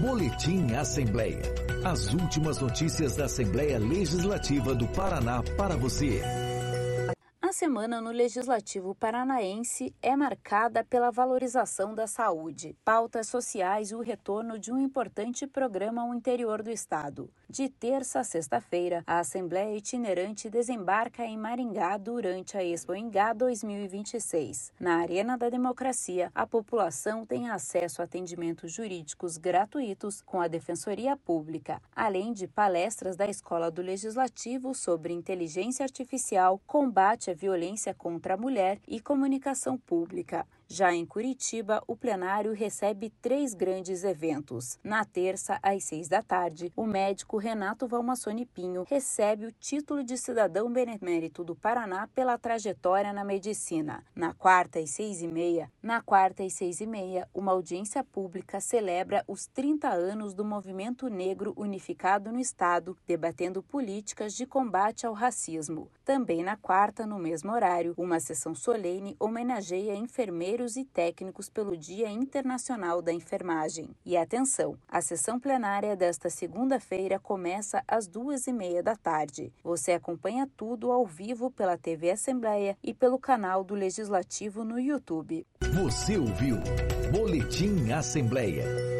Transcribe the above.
Boletim Assembleia. As últimas notícias da Assembleia Legislativa do Paraná para você. A semana no Legislativo Paranaense é marcada pela valorização da saúde, pautas sociais e o retorno de um importante programa ao interior do estado. De terça a sexta-feira, a Assembleia Itinerante desembarca em Maringá durante a Expo Engá 2026. Na Arena da Democracia, a população tem acesso a atendimentos jurídicos gratuitos com a Defensoria Pública, além de palestras da Escola do Legislativo sobre inteligência artificial, combate à violência contra a mulher e comunicação pública. Já em Curitiba, o plenário recebe 3 grandes eventos. Na terça, às 6 da tarde, o médico Renato Valmassoni Pinho recebe o título de cidadão benemérito do Paraná pela trajetória na medicina. Na quarta, às 6h30, uma audiência pública celebra os 30 anos do Movimento Negro Unificado no Estado, debatendo políticas de combate ao racismo. Também na quarta, no mesmo horário, uma sessão solene homenageia enfermeiros e técnicos pelo Dia Internacional da Enfermagem. E atenção, a sessão plenária desta segunda-feira começa às 2h30 da tarde. Você acompanha tudo ao vivo pela TV Assembleia e pelo canal do Legislativo no YouTube. Você ouviu Boletim Assembleia.